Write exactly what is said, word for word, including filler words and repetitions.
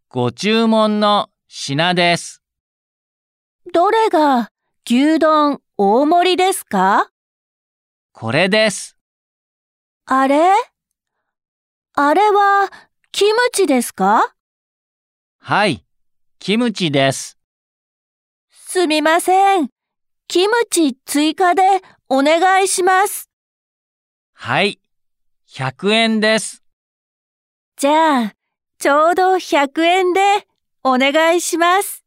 ご注文の品です。 どれが牛丼大盛りですか？ これです。 あれ？あれはキムチですか？ はい、キムチです。 すみません。キムチ追加でお願いします。 はい、ひゃくえんです。 じゃあ、ちょうどひゃくえんでお願いします。